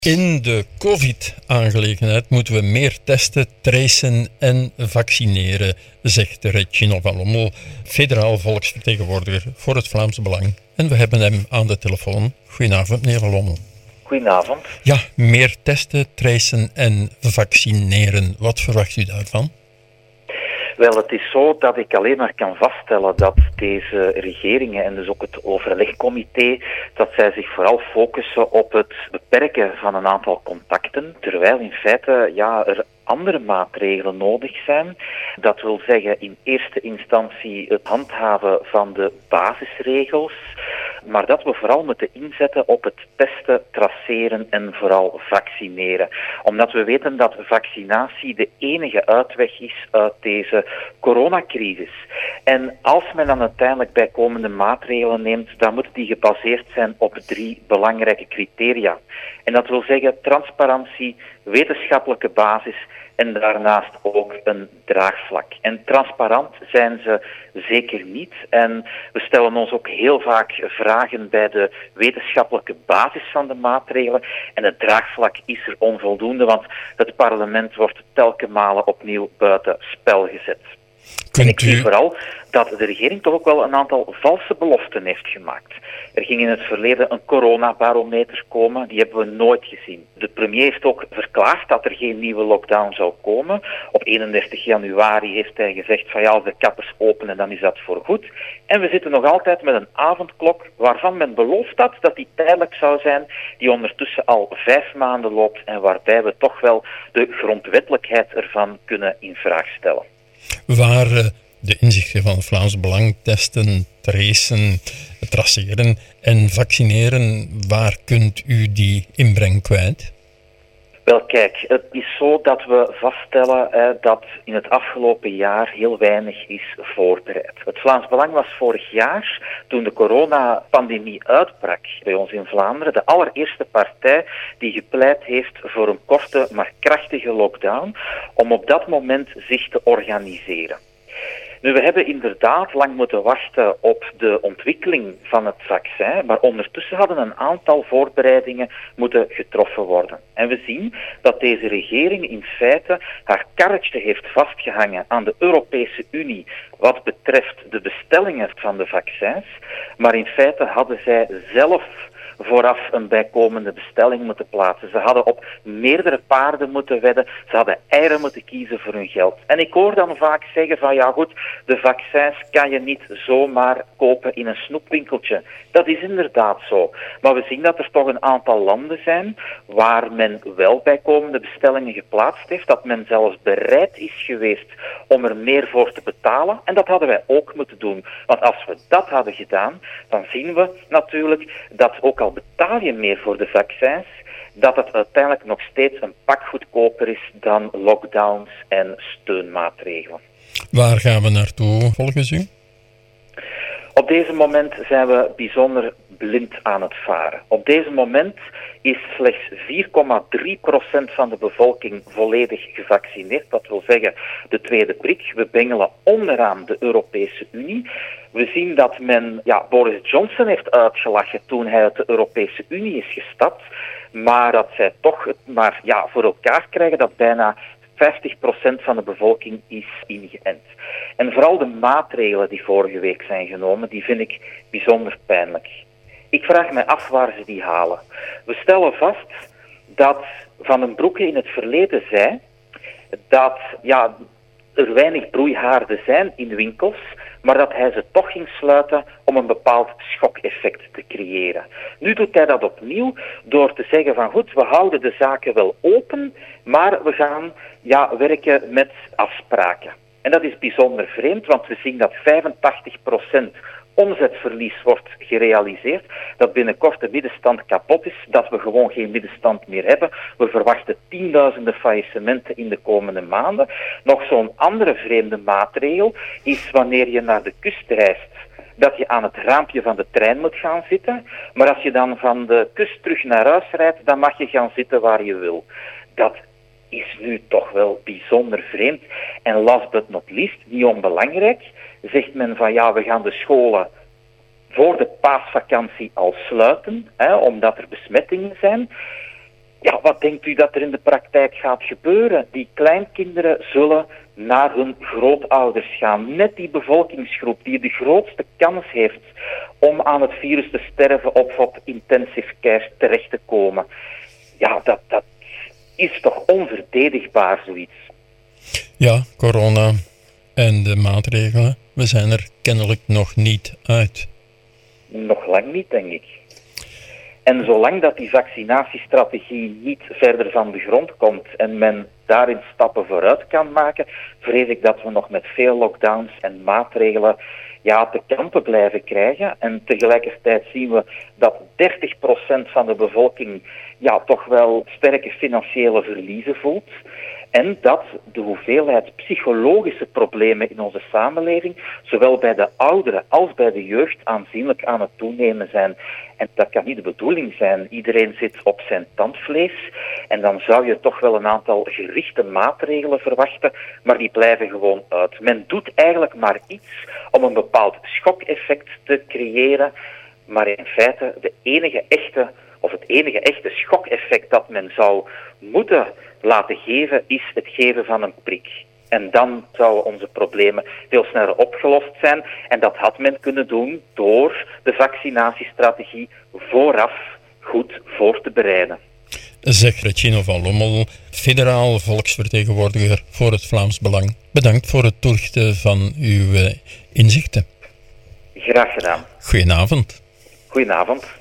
In de COVID-aangelegenheid moeten we meer testen, tracen en vaccineren, zegt Reginald van Lommel, federaal volksvertegenwoordiger voor het Vlaams Belang. En we hebben hem aan de telefoon. Goedenavond, meneer Van Lommel. Goedenavond. Ja, meer testen, tracen en vaccineren. Wat verwacht u daarvan? Wel, het is zo dat ik alleen maar kan vaststellen dat deze regeringen en dus ook het overlegcomité, dat zij zich vooral focussen op het beperken van een aantal contacten, terwijl in feite er andere maatregelen nodig zijn. Dat wil zeggen in eerste instantie het handhaven van de basisregels, maar dat we vooral moeten inzetten op het testen, traceren en vooral vaccineren. Omdat we weten dat vaccinatie de enige uitweg is uit deze coronacrisis. En als men dan uiteindelijk bijkomende maatregelen neemt, dan moeten die gebaseerd zijn op 3 belangrijke criteria. En dat wil zeggen transparantie, wetenschappelijke basis en daarnaast ook een draagvlak. En transparant zijn ze zeker niet. En we stellen ons ook heel vaak vragen bij de wetenschappelijke basis van de maatregelen. En het draagvlak is er onvoldoende, want het parlement wordt telkens malen opnieuw buiten spel gezet. En ik zie vooral dat de regering toch ook wel een aantal valse beloften heeft gemaakt. Er ging in het verleden een coronabarometer komen, die hebben we nooit gezien. De premier heeft ook verklaard dat er geen nieuwe lockdown zou komen. Op 31 januari heeft hij gezegd van als de kappers openen, dan is dat voorgoed. En we zitten nog altijd met een avondklok waarvan men beloofd had dat die tijdelijk zou zijn, die ondertussen al 5 maanden loopt en waarbij we toch wel de grondwettelijkheid ervan kunnen in vraag stellen. Waar de inzichten van het Vlaams Belang testen, tracen, traceren en vaccineren, waar kunt u die inbreng kwijt? Wel kijk, het is zo dat we vaststellen dat in het afgelopen jaar heel weinig is voorbereid. Het Vlaams Belang was vorig jaar, toen de coronapandemie uitbrak bij ons in Vlaanderen, de allereerste partij die gepleit heeft voor een korte maar krachtige lockdown, om op dat moment zich te organiseren. Nu, we hebben inderdaad lang moeten wachten op de ontwikkeling van het vaccin, maar ondertussen hadden een aantal voorbereidingen moeten getroffen worden. En we zien dat deze regering in feite haar karretje heeft vastgehangen aan de Europese Unie wat betreft de bestellingen van de vaccins, maar in feite hadden zij zelf vooraf een bijkomende bestelling moeten plaatsen. Ze hadden op meerdere paarden moeten wedden. Ze hadden eieren moeten kiezen voor hun geld. En ik hoor dan vaak zeggen van de vaccins kan je niet zomaar kopen in een snoepwinkeltje. Dat is inderdaad zo. Maar we zien dat er toch een aantal landen zijn waar men wel bijkomende bestellingen geplaatst heeft, dat men zelfs bereid is geweest om er meer voor te betalen. En dat hadden wij ook moeten doen. Want als we dat hadden gedaan, dan zien we natuurlijk dat ook al betaal je meer voor de vaccins, dat het uiteindelijk nog steeds een pak goedkoper is dan lockdowns en steunmaatregelen. Waar gaan we naartoe volgens u? Op deze moment zijn we bijzonder blind aan het varen. Op deze moment is slechts 4,3% van de bevolking volledig gevaccineerd. Dat wil zeggen de tweede prik. We bengelen onderaan de Europese Unie. We zien dat men Boris Johnson heeft uitgelachen toen hij uit de Europese Unie is gestapt. Maar dat zij toch het maar voor elkaar krijgen dat bijna 50% van de bevolking is ingeënt. En vooral de maatregelen die vorige week zijn genomen, die vind ik bijzonder pijnlijk. Ik vraag me af waar ze die halen. We stellen vast dat Van den Broeke in het verleden zei dat er weinig broeihaarden zijn in winkels, maar dat hij ze toch ging sluiten om een bepaald schokeffect te creëren. Nu doet hij dat opnieuw door te zeggen van goed, we houden de zaken wel open, maar we gaan werken met afspraken. En dat is bijzonder vreemd, want we zien dat 85% omzetverlies wordt gerealiseerd, dat binnenkort de middenstand kapot is, dat we gewoon geen middenstand meer hebben. We verwachten tienduizenden faillissementen in de komende maanden. Nog zo'n andere vreemde maatregel is wanneer je naar de kust reist, dat je aan het raampje van de trein moet gaan zitten, maar als je dan van de kust terug naar huis rijdt, dan mag je gaan zitten waar je wil. Dat is nu toch wel bijzonder vreemd. En last but not least, niet onbelangrijk, zegt men van we gaan de scholen voor de paasvakantie al sluiten, omdat er besmettingen zijn. Ja, wat denkt u dat er in de praktijk gaat gebeuren? Die kleinkinderen zullen naar hun grootouders gaan. Net die bevolkingsgroep die de grootste kans heeft om aan het virus te sterven of op intensive care terecht te komen. Ja, dat is toch onverdedigbaar, zoiets. Ja, corona en de maatregelen, we zijn er kennelijk nog niet uit. Nog lang niet, denk ik. En zolang dat die vaccinatiestrategie niet verder van de grond komt en men daarin stappen vooruit kan maken, vrees ik dat we nog met veel lockdowns en maatregelen te kampen blijven krijgen. En tegelijkertijd zien we dat 30% van de bevolking toch wel sterke financiële verliezen voelt. En dat de hoeveelheid psychologische problemen in onze samenleving, zowel bij de ouderen als bij de jeugd, aanzienlijk aan het toenemen zijn. En dat kan niet de bedoeling zijn. Iedereen zit op zijn tandvlees. En dan zou je toch wel een aantal gerichte maatregelen verwachten, maar die blijven gewoon uit. Men doet eigenlijk maar iets om een bepaald schokeffect te creëren, maar in feite het enige echte schokeffect dat men zou moeten laten geven, is het geven van een prik. En dan zouden onze problemen veel sneller opgelost zijn. En dat had men kunnen doen door de vaccinatiestrategie vooraf goed voor te bereiden. Zegt Retino van Lommel, federaal volksvertegenwoordiger voor het Vlaams Belang. Bedankt voor het toelichten van uw inzichten. Graag gedaan. Goedenavond. Goedenavond.